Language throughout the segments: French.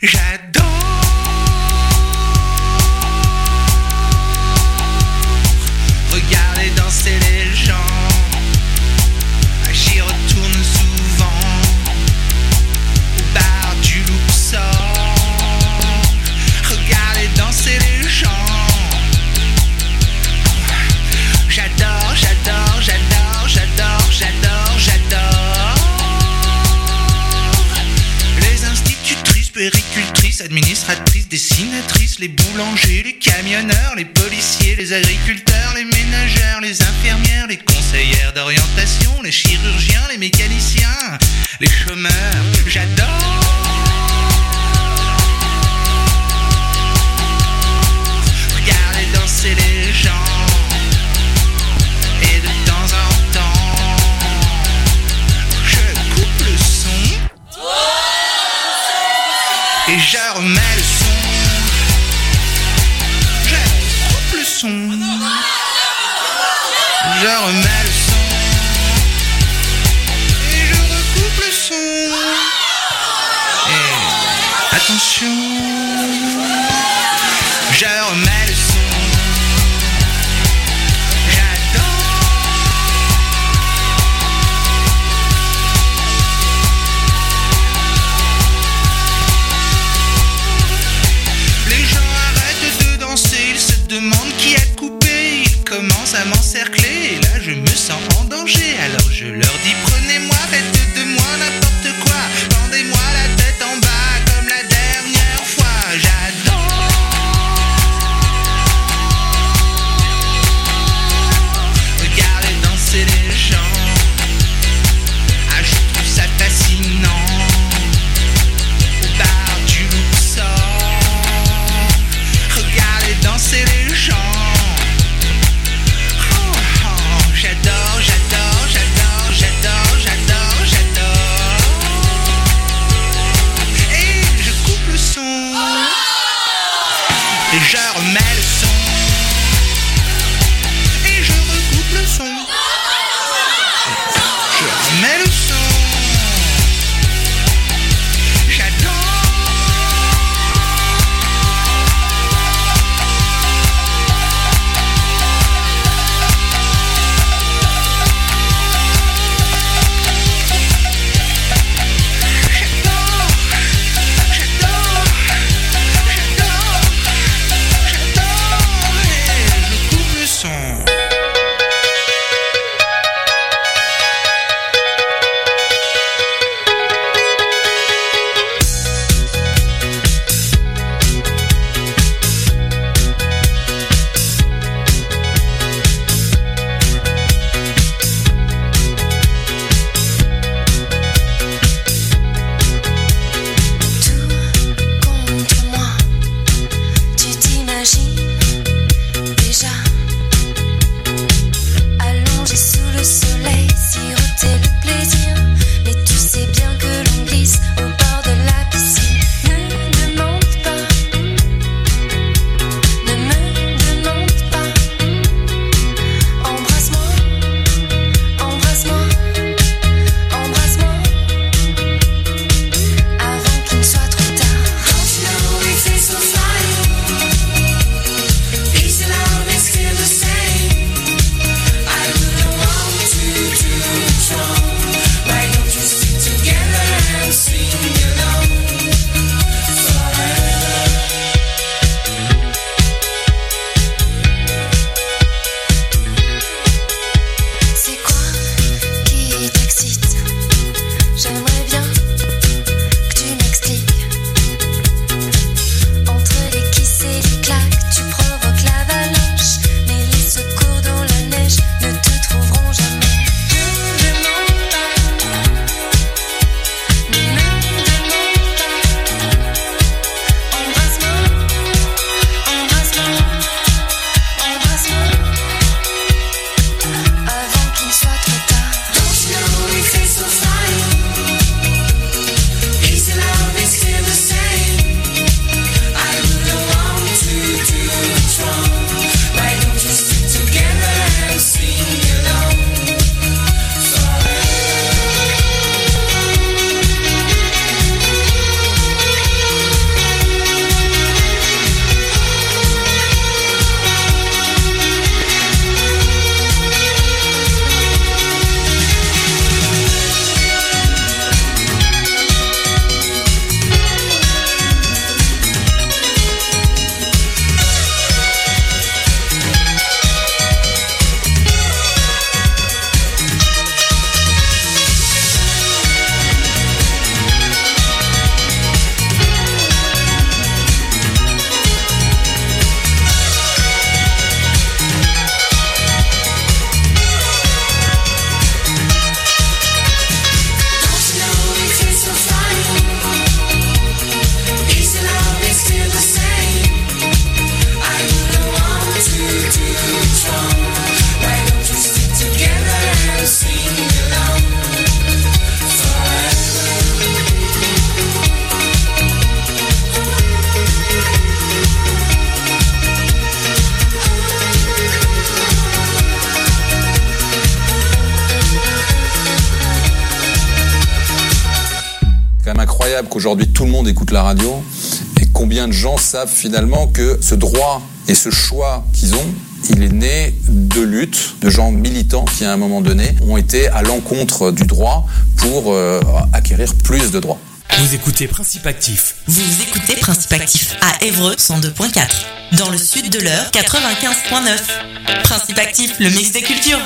J'adore. Regarder danser les gens. J'y retourne souvent. Au bar du Luxor. Regarder danser les gens. J'adore, j'adore, j'adore, j'adore, j'adore, j'adore. Les institutrices, péricultrices, administratrices, dessinatrices, les boulangers, les camionneurs, les policiers, les agriculteurs, les ménagères, les infirmières, les conseillères d'orientation, les chirurgiens, les mécaniciens, les chômeurs. J'adore. Regarder danser les gens. Et de temps en temps, je coupe le son et je remets le son. Je coupe le son, je remets le son et je recoupe le son. Et attention, je remets le son. Demande qui a coupé, ils commencent à m'encercler. Et là je me sens en danger, alors je leur dis prenez-moi, faites de moi n'importe quoi. Pendez-moi la tête en bas comme la dernière fois. J'adore. Regardez danser les gens. Ah, je trouve ça fascinant. Au bar du Luxor. Regardez danser les gens. Oh, oh, j'adore, j'adore, j'adore, j'adore, j'adore, j'adore. Et je coupe le son. Et je remets le son. Et je recoupe le son. Je remets le son. J'adore. incroyable qu'aujourd'hui tout le monde écoute la radio, et combien de gens savent finalement que ce droit et ce choix qu'ils ont, il est né de luttes de gens militants qui, à un moment donné, ont été à l'encontre du droit pour acquérir plus de droits. Vous écoutez Principe Actif. Vous écoutez Principe Actif à Évreux 102.4. Dans le sud de l'Eure 95.9. Principe Actif, le mix des cultures.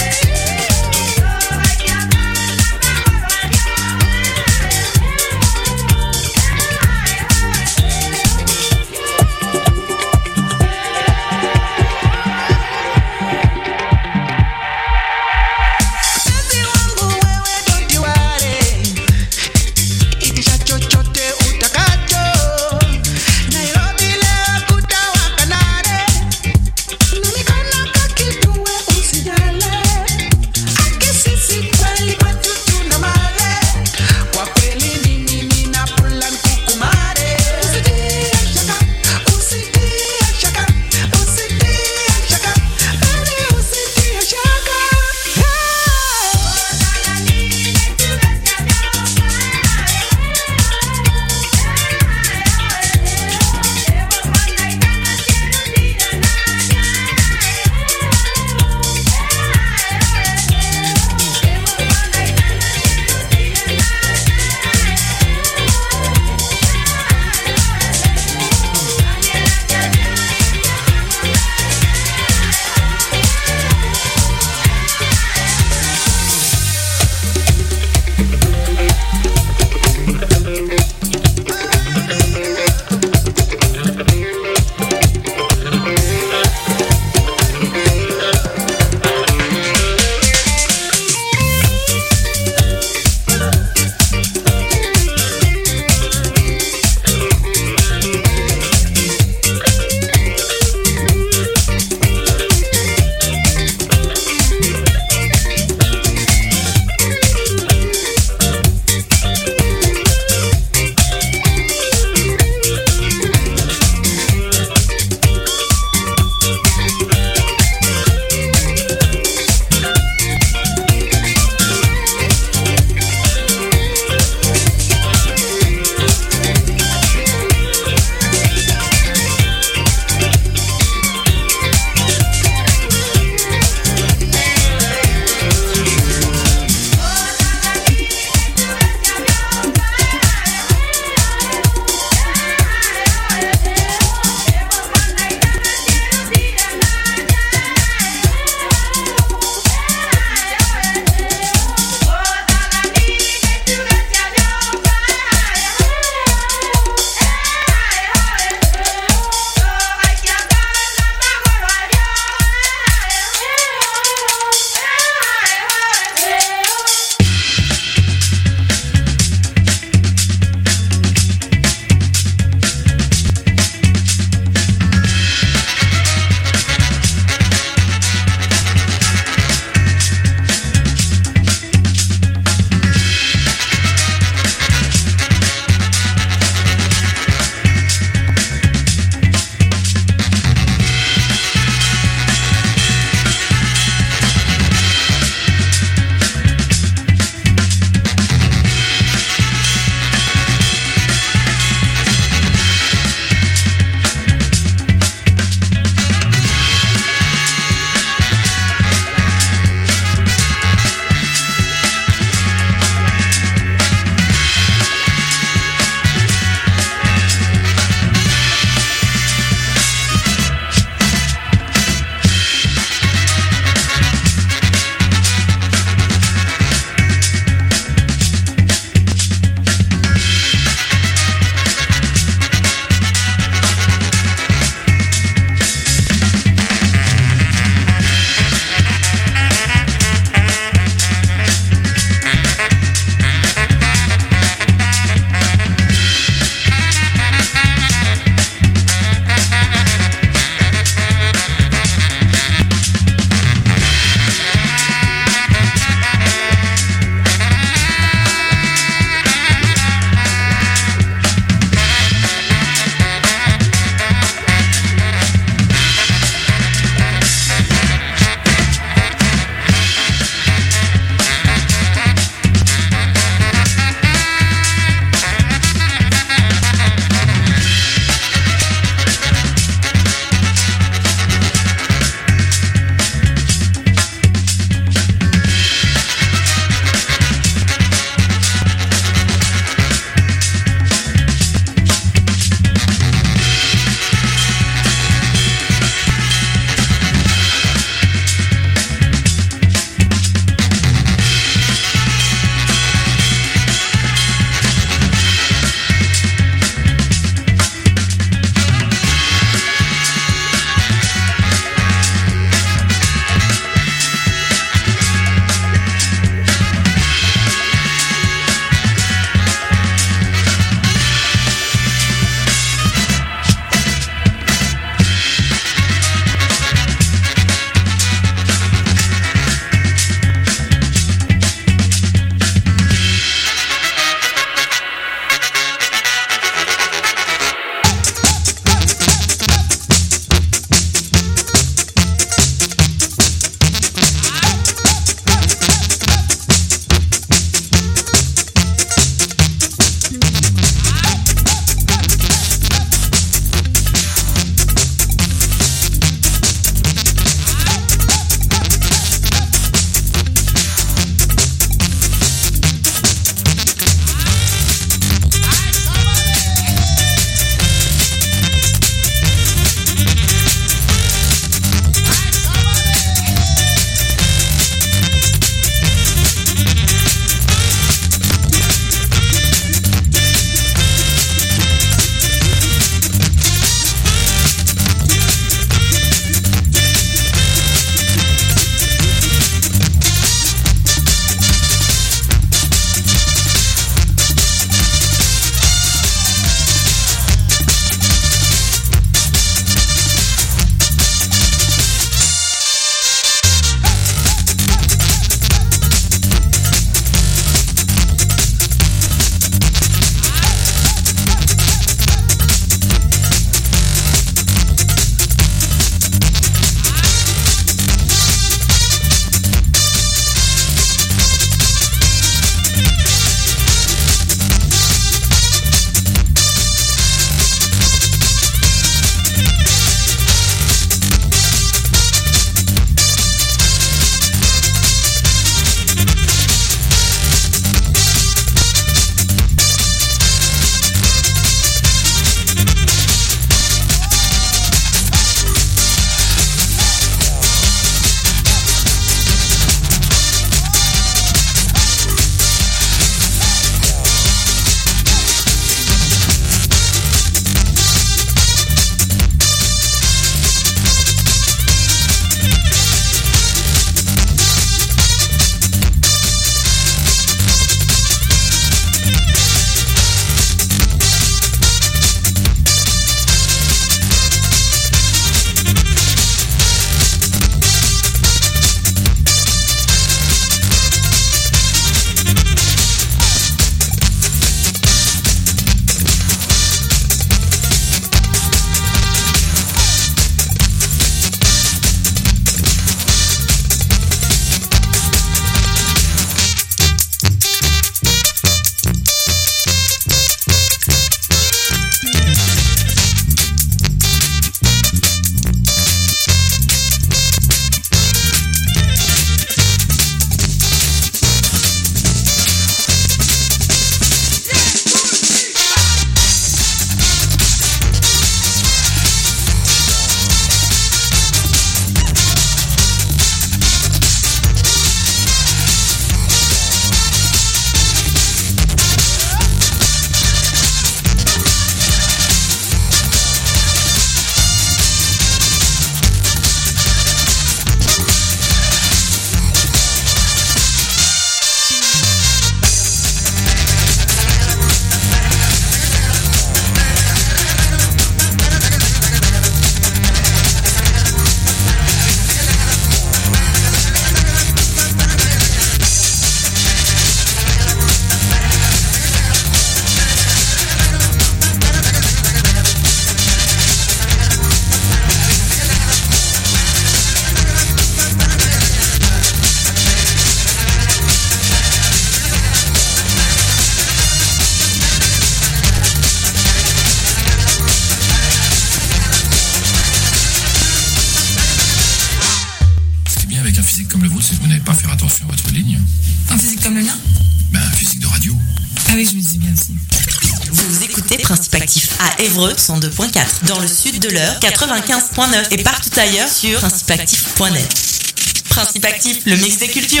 oui, je me dis bien aussi. Vous écoutez Principe Actif à Évreux 102.4, dans le sud de l'Eure 95.9 et partout ailleurs sur principeactif.net. Principe Actif, le mix des cultures.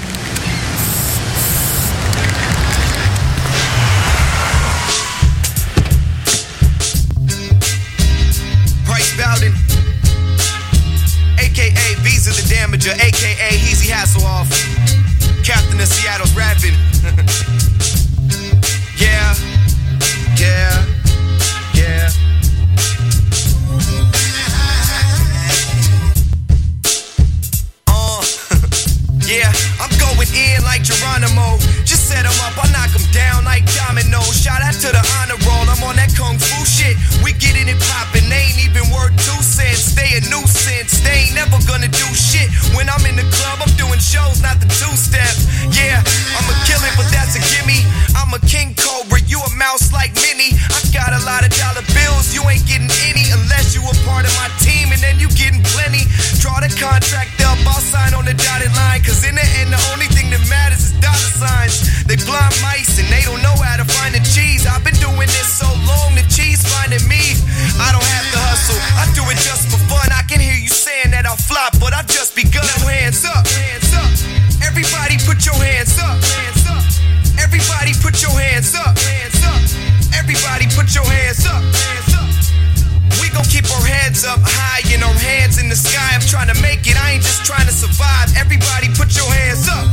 Bryce Bowden, a.k.a. Visa the Damager, a.k.a. Heezy Hasselhoff, Captain of Seattle's rapping. Yeah. Yeah, I'm going in like Geronimo. Just set him up, I knock him down like domino. Shout out to the honor roll, I'm on that kung fu shit. We getting it poppin', they ain't even worth 2 cents. They a nuisance, they ain't never gonna do shit. When I'm in the club, I'm doing shows, not the 2-step. Yeah, I'ma kill it, but that's a gimme. I'm a king cobra, you a mouse like Minnie. I got a lot of dollar bills, you ain't getting any unless you a part of my team, and then you getting plenty. Draw the contract up, I'll sign on the dotted line, cause in the end the only thing that matters is dollar signs. They blind mice and they don't know how to find the cheese. I've been doing this so long, the cheese finding me. I don't have to hustle, I do it just for fun. I can hear you saying that I'll flop, but I've just begun. Now hands up, everybody put your hands up. Everybody put your hands up. Everybody put your hands up. We gon' keep our heads up high and our hands in the sky. I'm trying to make it, I ain't just trying to survive. Everybody put your hands up.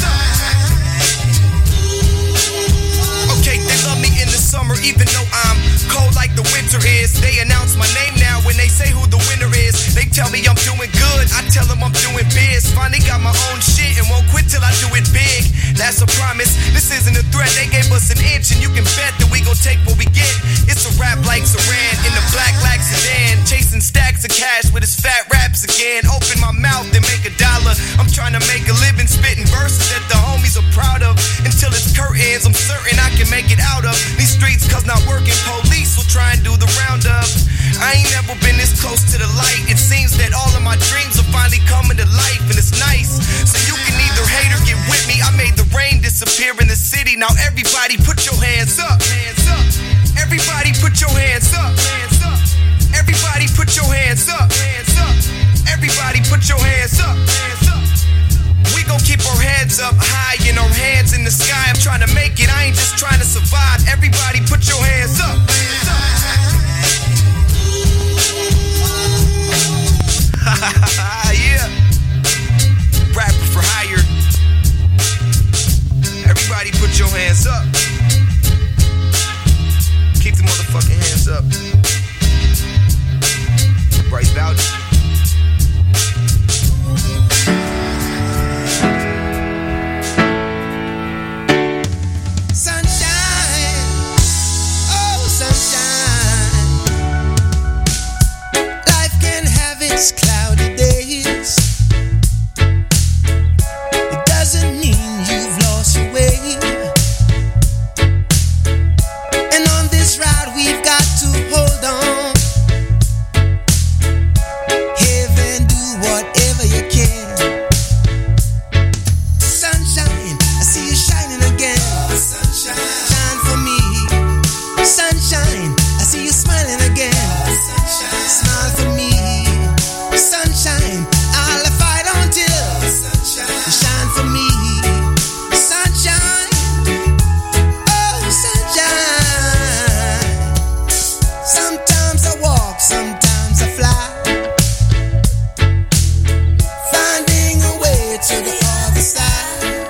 Okay, they love me in the summer even though I'm cold like the winter is. They announce my name now when they say who the winner is. They tell me I'm doing good, I tell them I'm doing biz. Finally got my own shit and won't quit till I do it big. That's a promise, this isn't a threat. They gave us an inch and you can bet that we gon' take what we get. It's a rap like Saran in the black lac sedan, chasing stacks of cash with his fat raps again. Open my mouth and make $1. I'm trying to make a living spitting verses that the homies are proud of. Until it's curtains, I'm certain I can make it out of these streets, cause not working police will try and do the roundup. I ain't never been this close to the light. It seems that all of my dreams are finally coming to life, and it's nice. So you can either hate or get with me. I made the rain disappear in the city. Now everybody put your hands up. Everybody put your hands up. Everybody put your hands up. Everybody put your hands up. We gon' keep our heads up high and our hands in the sky. I'm trying to make it, I ain't just trying to survive. Everybody put your hands up. Yeah. Rapper for hire. Everybody put your hands up. Keep the motherfucking hands up. Bryce Bowden. Sunshine, oh sunshine. Life can have its cloudy days. It doesn't mean you've lost your way. And on this ride we've got to hold on. Heaven, do whatever you can. Sunshine, I see you shining again. Shine for me. Sunshine, I see you smiling again. Smile for me. Sunshine, I'll fight until you shine for me. Sunshine, oh sunshine. Sometimes I walk, sometimes I fly, finding a way to the other side.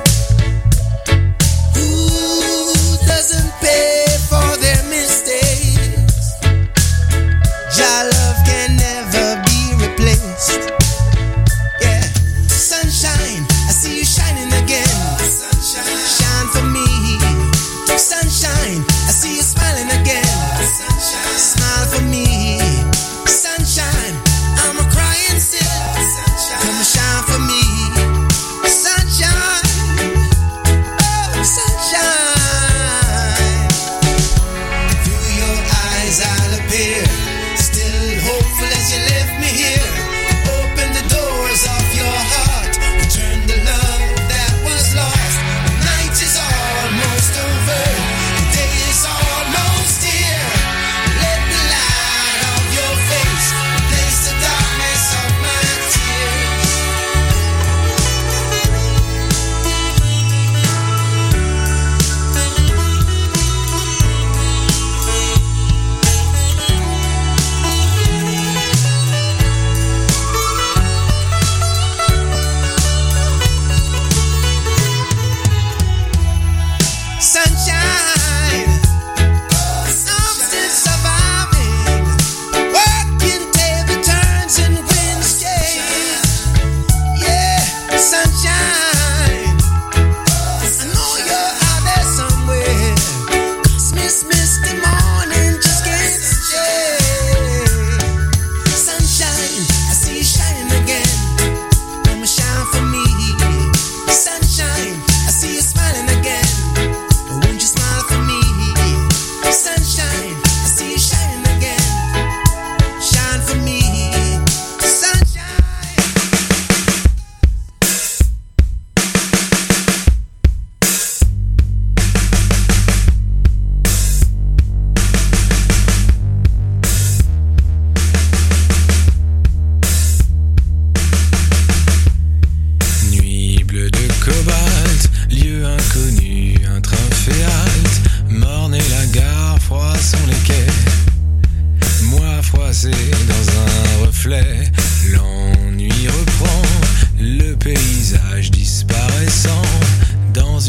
Who doesn't pay for their mistakes? Your love can never be replaced. Yeah, sunshine, I see you shining again. Shine for me. Sunshine, I see you smiling again. Smile for me. Sunshine, I'm a crying still. Come and shine for me. Sunshine, oh sunshine. Through your eyes I'll appear, still hopeful as you left me here. Open the doors of your heart, return the love that was lost.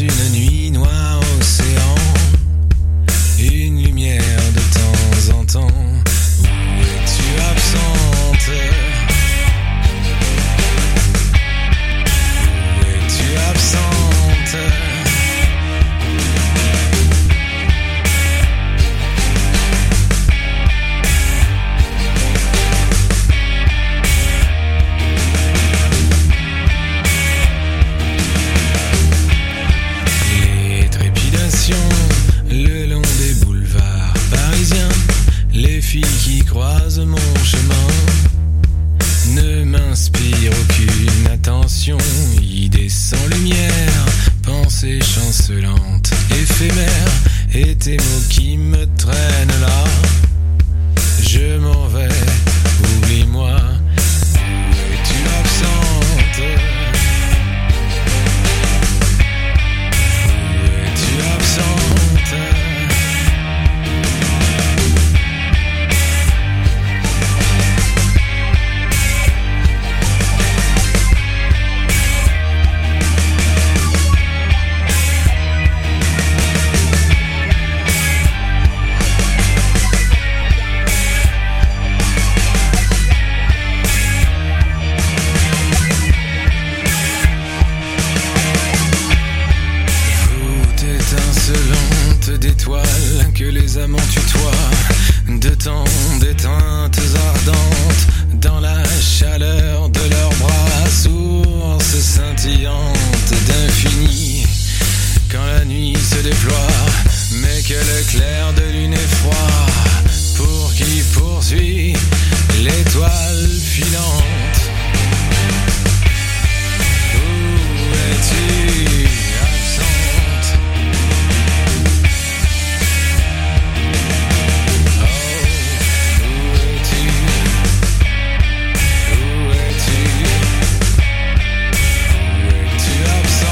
une nuit noire océan, une lumière de temps en temps. Où es-tu absente? Où es-tu absente? Le long des boulevards parisiens, les filles qui croisent mon chemin ne m'inspirent aucune attention. Idées sans lumière, pensées chancelantes, éphémères, et tes mots qui me traînent là. Je m'en vais, oublie-moi. Où es-tu absente? Absente. D'étoiles que les amants tutoient, de temps d'éteintes ardentes, dans la chaleur de leurs bras, sources scintillantes d'infini. Quand la nuit se déploie, mais que le clair de lune est froid, pour qui poursuit l'étoile